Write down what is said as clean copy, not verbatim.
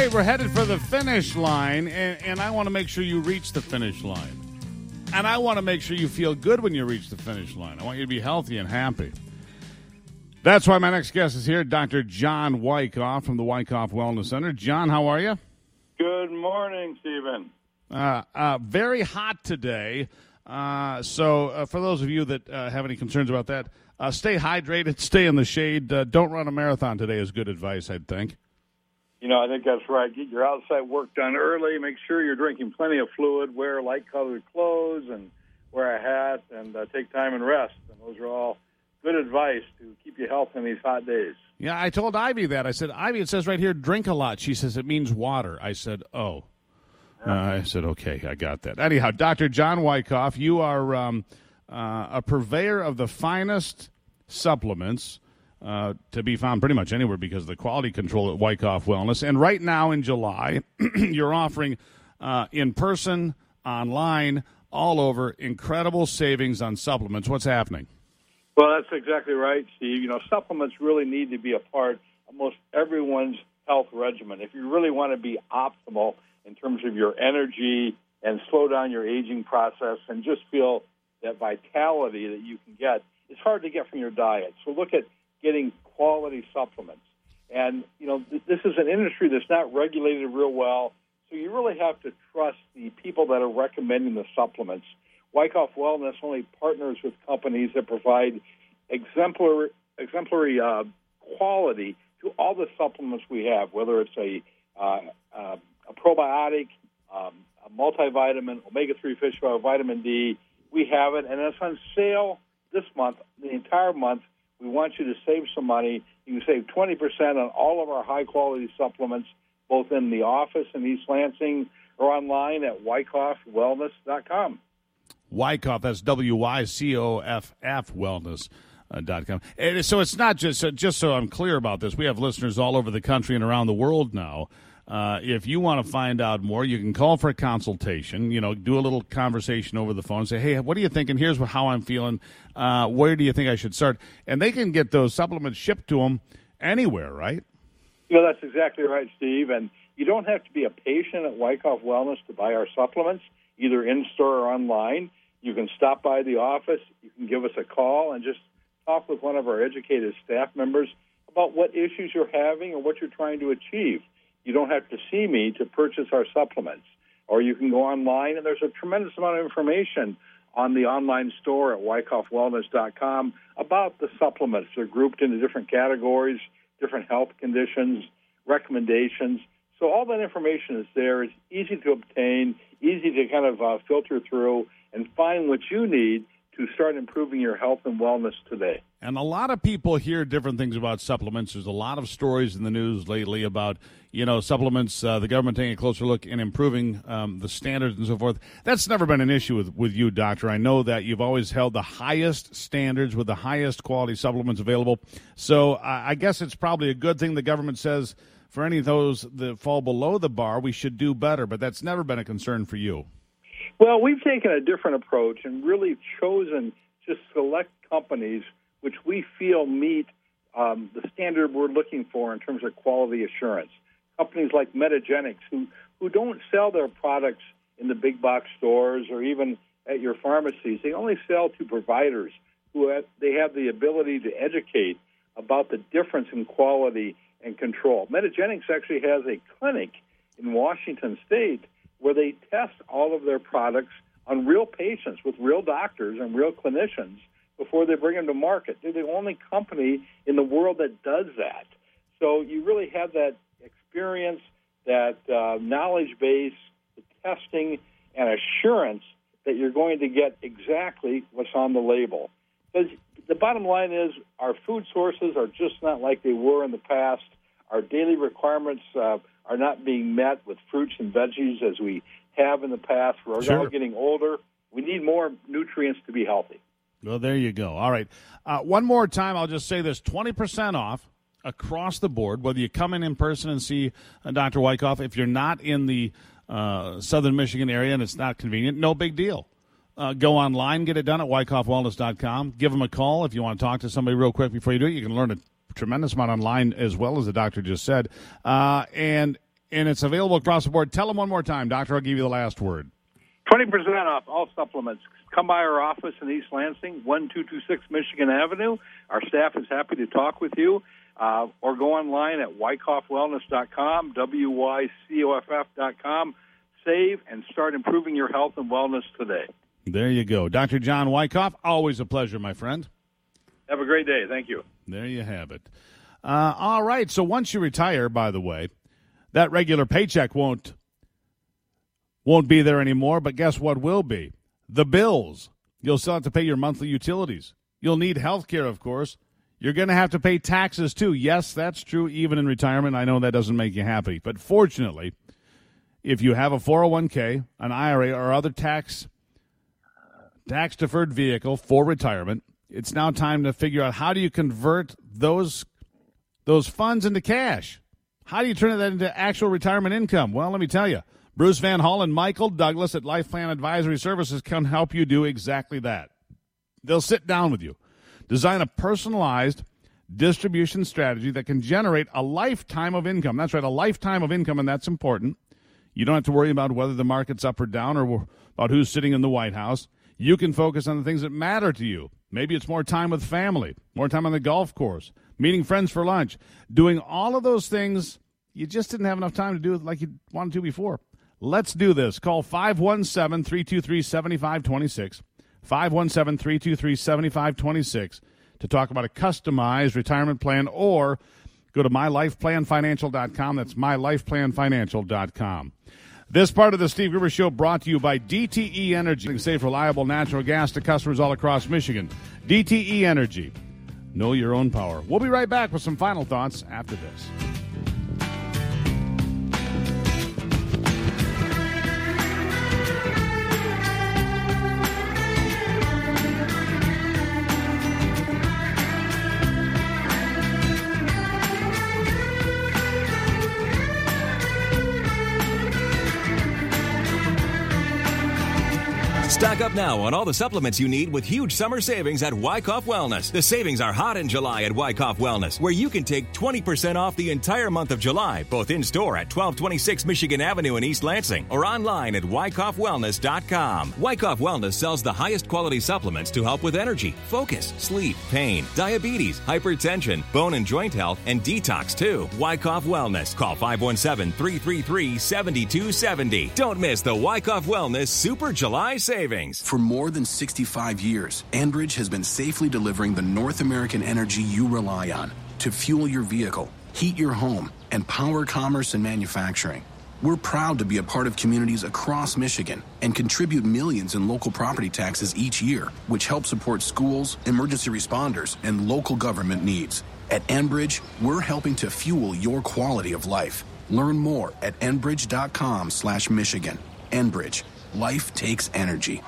right, we're headed for the finish line, and I want to make sure you reach the finish line. And I want to make sure you feel good when you reach the finish line. I want you to be healthy and happy. That's why my next guest is here, Dr. John Wyckoff from the Wyckoff Wellness Center. John, how are you? Good morning, Stephen. Very hot today. So for those of you that have any concerns about that, stay hydrated, stay in the shade. Don't run a marathon today is good advice, I'd think. You know, I think that's right. Get your outside work done early. Make sure you're drinking plenty of fluid. Wear light-colored clothes and wear a hat and take time and rest. And those are all good advice to keep you healthy in these hot days. Yeah, I told Ivy that. I said, Ivy, it says right here, drink a lot. She says it means water. I said, oh. I said, okay, I got that. Anyhow, Dr. John Wyckoff, you are a purveyor of the finest supplements to be found pretty much anywhere because of the quality control at Wyckoff Wellness. And right now in July, you're offering in person, online, all over, incredible savings on supplements. What's happening? Well, that's exactly right, Steve. You know, supplements really need to be a part of most everyone's health regimen. If you really want to be optimal in terms of your energy and slow down your aging process and just feel that vitality that you can get, it's hard to get from your diet. So look at getting quality supplements. And, you know, this is an industry that's not regulated real well, so you really have to trust the people that are recommending the supplements. Wyckoff Wellness only partners with companies that provide exemplary quality to all the supplements we have, whether it's a probiotic, a multivitamin, omega-3 fish oil, vitamin D. We have it, and it's on sale this month, the entire month. We want you to save some money. You can save 20% on all of our high-quality supplements, both in the office in East Lansing or online at wyckoffwellness.com. Wyckoff, that's WYCOFF wellness.com. And so it's not just so I'm clear about this, we have listeners all over the country and around the world now. If you want to find out more, you can call for a consultation, you know, do a little conversation over the phone, say, hey, what are you thinking? Here's how I'm feeling. Where do you think I should start? And they can get those supplements shipped to them anywhere, right? You know, that's exactly right, Steve. And you don't have to be a patient at Wyckoff Wellness to buy our supplements, either in-store or online. You can stop by the office. You can give us a call and just talk with one of our educated staff members about what issues you're having or what you're trying to achieve. You don't have to see me to purchase our supplements. Or you can go online, and there's a tremendous amount of information on the online store at wyckoffwellness.com about the supplements. They're grouped into different categories, different health conditions, recommendations. So all that information is there. It's easy to obtain, easy to kind of filter through and find what you need to start improving your health and wellness today. And a lot of people hear different things about supplements. There's a lot of stories in the news lately about, you know, supplements, the government taking a closer look and improving the standards and so forth. That's never been an issue with you, Doctor. I know that you've always held the highest standards with the highest quality supplements available. So I guess it's probably a good thing the government says for any of those that fall below the bar, we should do better. But that's never been a concern for you. Well, we've taken a different approach and really chosen just select companies which we feel meet the standard we're looking for in terms of quality assurance. Companies like Metagenics, who don't sell their products in the big box stores or even at your pharmacies. They only sell to providers they have the ability to educate about the difference in quality and control. Metagenics actually has a clinic in Washington State where they test all of their products on real patients with real doctors and real clinicians before they bring them to market. They're the only company in the world that does that. So you really have that experience, that knowledge base, the testing, and assurance that you're going to get exactly what's on the label. Because the bottom line is our food sources are just not like they were in the past. Our daily requirements are not being met with fruits and veggies as we have in the past. We're all getting older. We need more nutrients to be healthy. Well, there you go. All right. One more time, I'll just say this, 20% off across the board, whether you come in person and see Dr. Wyckoff. If you're not in the southern Michigan area and it's not convenient, no big deal. Go online, get it done at wyckoffwellness.com. Give them a call if you want to talk to somebody real quick before you do it. You can learn a tremendous amount online as well, as the doctor just said. And and it's available across the board. Tell them one more time, Doctor. I'll give you the last word. 20% off all supplements. Come by our office in East Lansing, 1226 Michigan Avenue. Our staff is happy to talk with you. Or go online at wyckoffwellness.com, wycoff.com. Save and start improving your health and wellness today. There you go. Dr. John Wyckoff, always a pleasure, my friend. Have a great day. Thank you. There you have it. All right, so once you retire, by the way, that regular paycheck won't be there anymore, but guess what will be? The bills. You'll still have to pay your monthly utilities. You'll need health care, of course. You're going to have to pay taxes, too. Yes, that's true, even in retirement. I know that doesn't make you happy. But fortunately, if you have a 401k, an IRA, or other tax-deferred vehicle for retirement, it's now time to figure out how do you convert those funds into cash? How do you turn that into actual retirement income? Well, let me tell you, Bruce Van Hall and Michael Douglas at Life Plan Advisory Services can help you do exactly that. They'll sit down with you, design a personalized distribution strategy that can generate a lifetime of income. That's right, a lifetime of income, and that's important. You don't have to worry about whether the market's up or down or about who's sitting in the White House. You can focus on the things that matter to you. Maybe it's more time with family, more time on the golf course, meeting friends for lunch, doing all of those things you just didn't have enough time to do it like you wanted to before. Let's do this. Call 517-323-7526, 517-323-7526 to talk about a customized retirement plan, or go to mylifeplanfinancial.com. That's mylifeplanfinancial.com. This part of the Steve Gruber Show brought to you by DTE Energy. Safe, reliable natural gas to customers all across Michigan. DTE Energy. Know your own power. We'll be right back with some final thoughts after this. Stock up now on all the supplements you need with huge summer savings at Wyckoff Wellness. The savings are hot in July at Wyckoff Wellness, where you can take 20% off the entire month of July, both in-store at 1226 Michigan Avenue in East Lansing or online at wycoffwellness.com. Wyckoff Wellness sells the highest quality supplements to help with energy, focus, sleep, pain, diabetes, hypertension, bone and joint health, and detox too. Wyckoff Wellness. Call 517-333-7270. Don't miss the Wyckoff Wellness Super July savings. For more than 65 years, Enbridge has been safely delivering the North American energy you rely on to fuel your vehicle, heat your home, and power commerce and manufacturing. We're proud to be a part of communities across Michigan and contribute millions in local property taxes each year, which help support schools, emergency responders, and local government needs. At Enbridge, we're helping to fuel your quality of life. Learn more at enbridge.com/Michigan. Enbridge. Life takes energy.